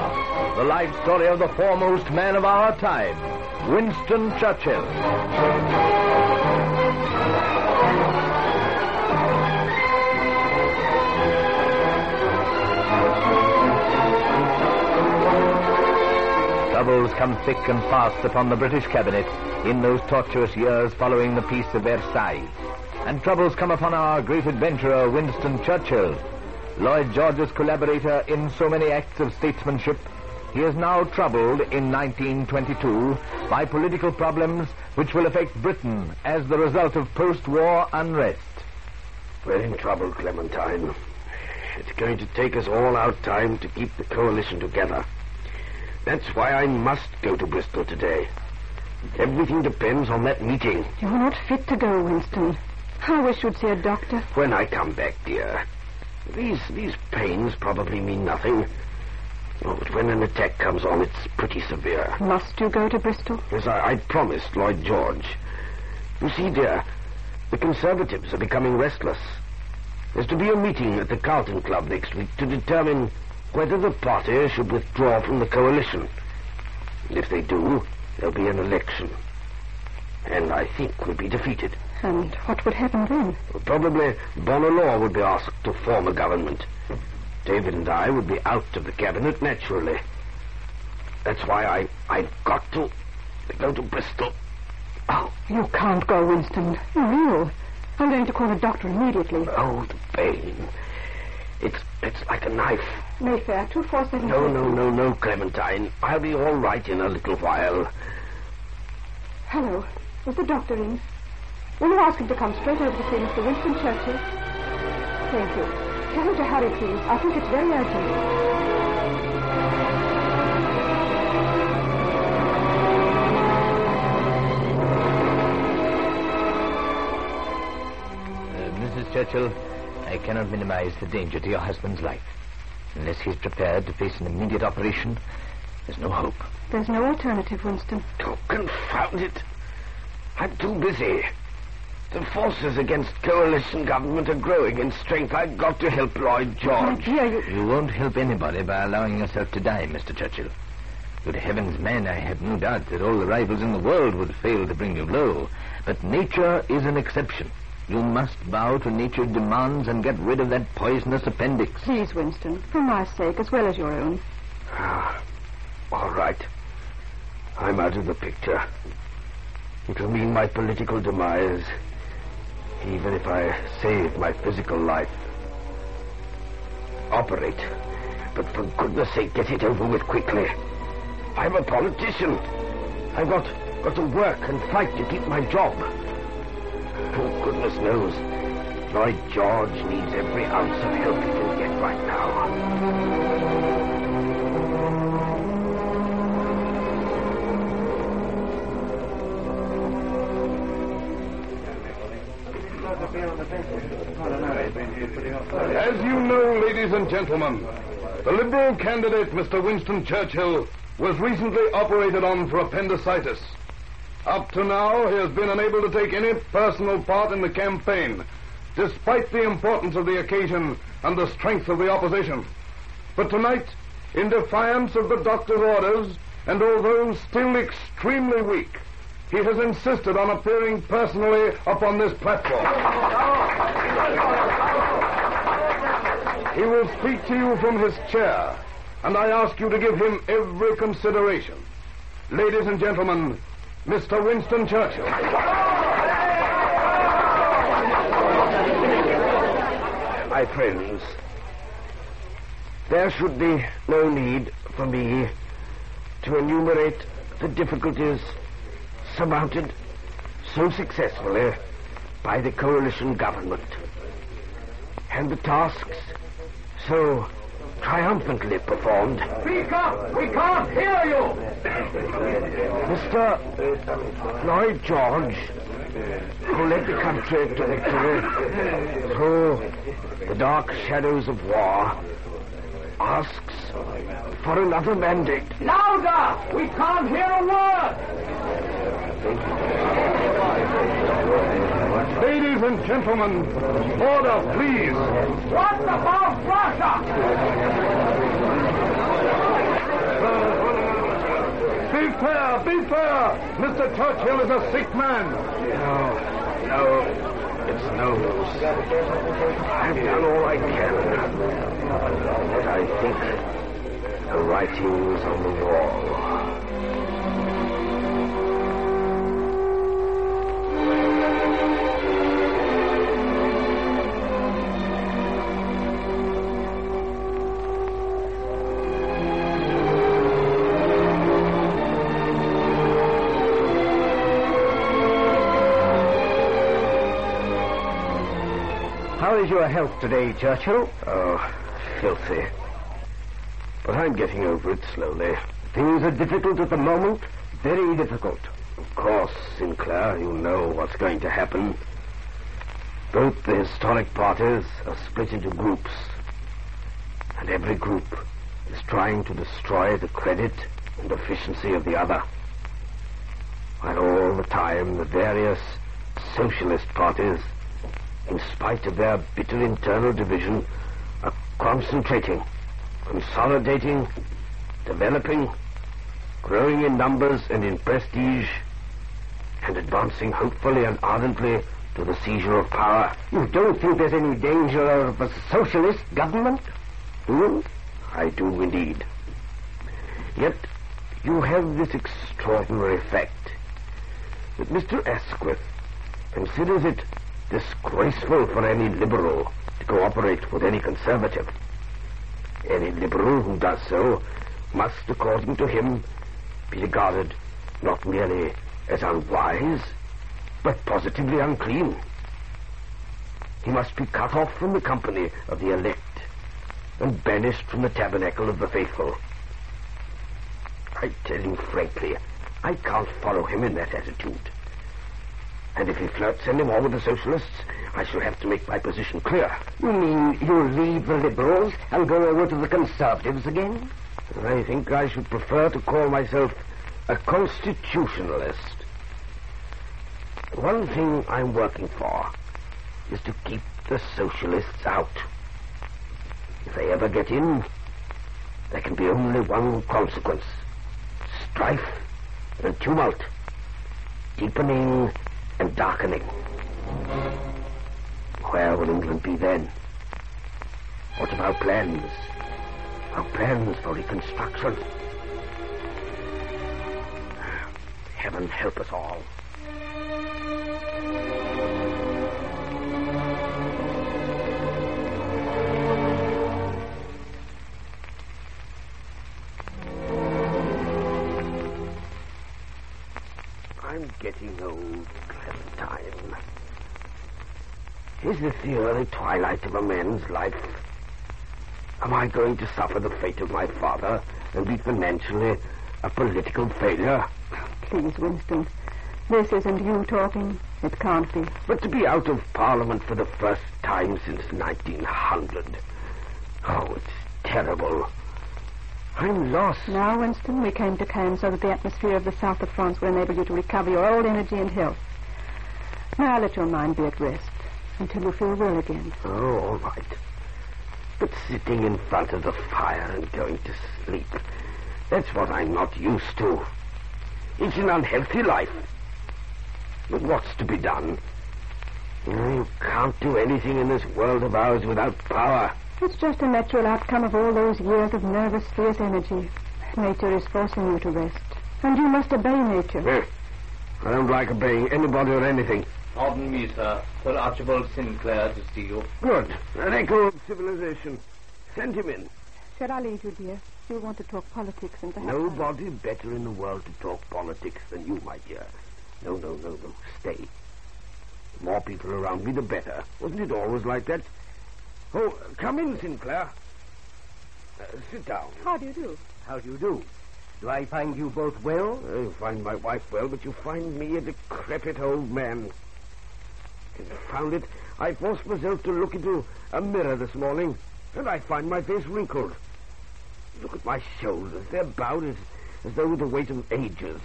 War, the life story of the foremost man of our time, Winston Churchill. Troubles come thick and fast upon the British cabinet in those tortuous years following the Peace of Versailles. And troubles come upon our great adventurer, Winston Churchill. Lloyd George's collaborator in so many acts of statesmanship, he is now troubled in 1922 by political problems which will affect Britain as the result of post-war unrest. We're in trouble, Clementine. It's going to take us all our time to keep the coalition together. That's why I must go to Bristol today. Everything depends on that meeting. You're not fit to go, Winston. I wish you'd see a doctor. When I come back, dear. These pains probably mean nothing. Oh, but when an attack comes on, it's pretty severe. Must you go to Bristol? Yes, I promised Lloyd George. You see, dear, the Conservatives are becoming restless. There's to be a meeting at the Carlton Club next week to determine whether the party should withdraw from the coalition. And if they do, there'll be an election. And I think we'll be defeated. And what would happen then? Well, probably Bonar Law would be asked to form a government. David and I would be out of the cabinet naturally. That's why I've got to go to Bristol. Oh. You can't go, Winston. You're ill. I'm going to call a doctor immediately. Oh, the pain. It's like a knife. Mayfair, 247. No, Clementine. I'll be all right in a little while. Hello. Is the doctor in? Will you ask him to come straight over to see Mr. Winston Churchill? Thank you. Tell him to hurry, please. I think it's very urgent. Mrs. Churchill, I cannot minimize the danger to your husband's life. Unless he's prepared to face an immediate operation, there's no hope. There's no alternative, Winston. Oh, confound it. I'm too busy. The forces against coalition government are growing in strength. I've got to help Lloyd George. Dear, You won't help anybody by allowing yourself to die, Mr. Churchill. Good heavens, man, I have no doubt that all the rivals in the world would fail to bring you low. But nature is an exception. You must bow to nature's demands and get rid of that poisonous appendix. Please, Winston, for my sake as well as your own. All right. I'm out of the picture. It'll mean my political demise, even if I save my physical life. Operate. But for goodness sake, get it over with quickly. I'm a politician. I've got to work and fight to keep my job. Oh, goodness knows, Lloyd George needs every ounce of help he can get right now. As you know, ladies and gentlemen, the Liberal candidate, Mr. Winston Churchill, was recently operated on for appendicitis. Up to now, he has been unable to take any personal part in the campaign, despite the importance of the occasion and the strength of the opposition. But tonight, in defiance of the doctor's orders, and although still extremely weak, he has insisted on appearing personally upon this platform. He will speak to you from his chair, and I ask you to give him every consideration. Ladies and gentlemen, Mr. Winston Churchill. My friends, there should be no need for me to enumerate the difficulties surmounted so successfully by the coalition government, and the tasks so triumphantly performed. Speak up! We can't hear you! Mr. Lloyd George, who led the country to victory through the dark shadows of war, asks for another mandate. Louder! We can't hear a word! Ladies and gentlemen, order, please. What about Russia? fair! Be fair! Mr. Churchill is a sick man! No, it's no use. I've done all I can. But I think the writing's on the wall. How is your health today, Churchill? Oh, filthy. But I'm getting over it slowly. Things are difficult at the moment. Very difficult. Of course, Sinclair, you know what's going to happen. Both the historic parties are split into groups. And every group is trying to destroy the credit and efficiency of the other. While all the time the various socialist parties, in spite of their bitter internal division, are concentrating, consolidating, developing, growing in numbers and in prestige, and advancing hopefully and ardently to the seizure of power. You don't think there's any danger of a socialist government? I do indeed. Yet you have this extraordinary fact that Mr. Asquith considers it disgraceful for any liberal to cooperate with any conservative. Any liberal who does so must, according to him, be regarded not merely as unwise, but positively unclean. He must be cut off from the company of the elect and banished from the tabernacle of the faithful. I tell you frankly, I can't follow him in that attitude. And if he flirts any more with the socialists, I shall have to make my position clear. You mean you'll leave the liberals and go over to the conservatives again? I think I should prefer to call myself a constitutionalist. One thing I'm working for is to keep the socialists out. If they ever get in, there can be only one consequence: strife and tumult, deepening and darkening. Where will England be then? What of our plans? Our plans for reconstruction? Heaven help us all. I'm getting old, Clementine. Is this the early twilight of a man's life? Am I going to suffer the fate of my father and be financially a political failure? Please, Winston. This isn't you talking. It can't be. But to be out of Parliament for the first time since 1900. Oh, it's terrible. I'm lost. Now, Winston, we came to Cannes so that the atmosphere of the south of France will enable you to recover your old energy and health. Now let your mind be at rest until you feel well again. Oh, all right. But sitting in front of the fire and going to sleep, that's what I'm not used to. It's an unhealthy life. But what's to be done? You can't do anything in this world of ours without power. It's just a natural outcome of all those years of nervous, fierce energy. Nature is forcing you to rest. And you must obey nature. I don't like obeying anybody or anything. Pardon me, sir. Sir Archibald Sinclair to see you. Good. An echo of civilization. Send him in. Shall I leave you, dear? You want to talk politics and perhaps... Nobody better in the world to talk politics than you, my dear. No. Stay. The more people around me, the better. Wasn't it always like that? Oh, come in, Sinclair. Sit down. How do you do? How do you do? Do I find you both well? You find my wife well, but you find me a decrepit old man. Confound it, I forced myself to look into a mirror this morning, and I find my face wrinkled. Look at my shoulders. They're bowed as though with the weight of ages.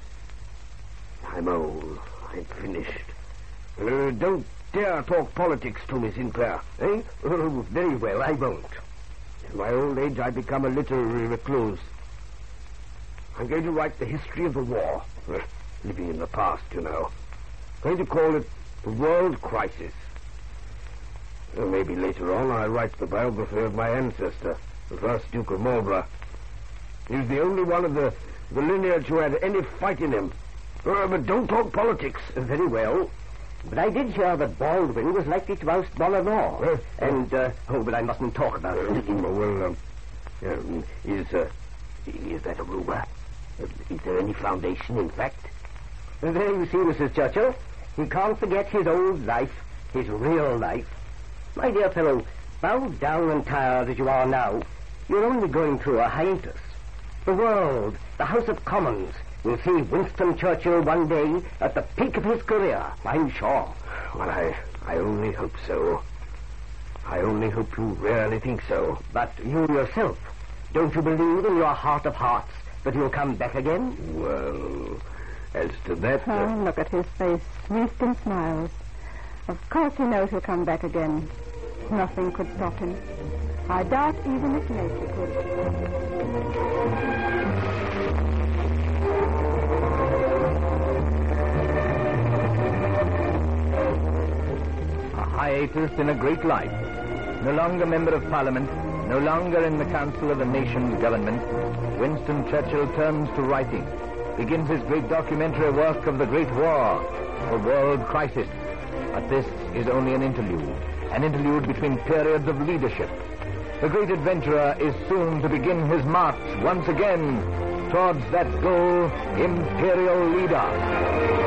I'm old. I'm finished. Don't dare talk politics to me, Sinclair. Eh? Oh, very well, I won't. In my old age, I become a literary recluse. I'm going to write the history of the war. Living in the past, you know. I'm going to call it the World Crisis. Maybe later on I'll write the biography of my ancestor, the first Duke of Marlborough. He was the only one of the lineage who had any fight in him. But don't talk politics. Very well. But I did hear that Baldwin was likely to oust Molineux. But I mustn't talk about it. Is that a rumor? Is there any foundation, in fact? There you see, Mrs. Churchill. He can't forget his old life, his real life. My dear fellow, bowed down and tired as you are now, you're only going through a hiatus. The world, the House of Commons, will see Winston Churchill one day at the peak of his career, I'm sure. Well, I only hope so. I only hope you really think so. But you yourself, don't you believe in your heart of hearts that he'll come back again? Well, as to that... Oh, look at his face. Winston smiles. Of course he knows he'll come back again. Nothing could stop him. I doubt even if nature could. A hiatus in a great life. No longer Member of Parliament, no longer in the Council of the Nation's government, Winston Churchill turns to writing, begins his great documentary work of the Great War, the World Crisis. But this is only an interlude between periods of leadership. The great adventurer is soon to begin his march once again towards that goal, Imperial Leader.